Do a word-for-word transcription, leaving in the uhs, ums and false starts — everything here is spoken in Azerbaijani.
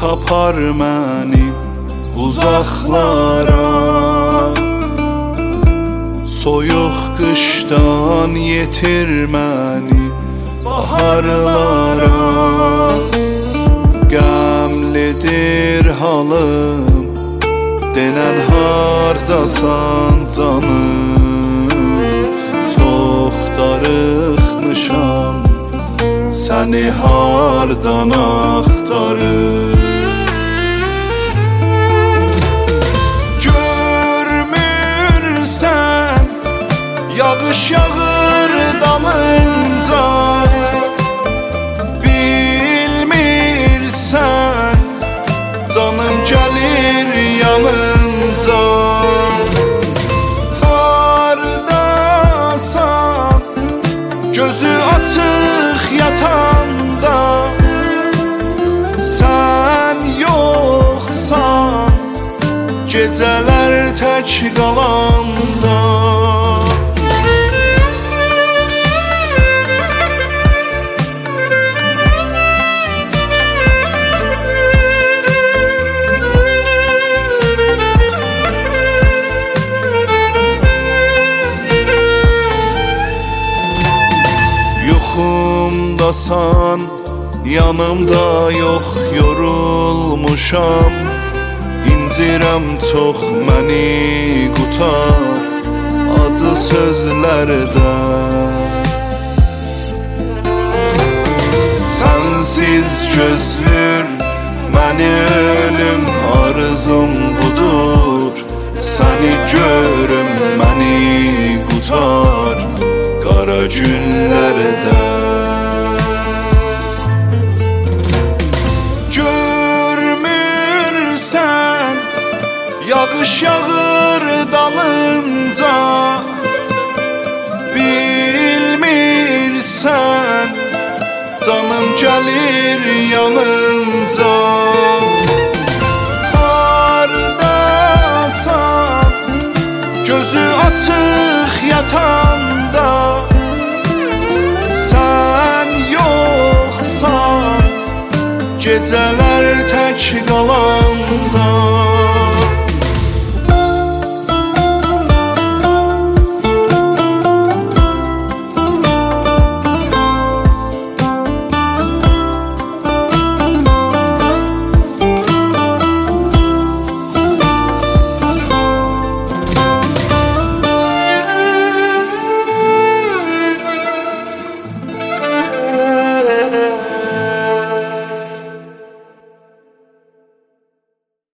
tapar məni uzaqlara. Soyuq qışdan yetir məni baharlara. Qəmlidir halım, denən hardasan canım. Çox darıxmışam, səni hardan axtarır. Görmürsən, yağış yağır dalınca. Bilmirsən, canım gəlir yanınca. Hardasan, gözü açıq yatanda. Sən yoxsan, gecələr tək qalanda. Yuxumdasan, yanımda yox, yorulmuşam. İncirəm çox, məni qutar acı sözlərdən. Sənsiz gözlür məni ölüm, arzum budur. Səni görüm, məni qutar qara günlərdən. Görmürsən, yağış yağır dalınca. Bilmirsən, canım gəlir yanınca. Hardasan, gözü açıq yatanda. Sən yoxsan, gecələr tək qalan.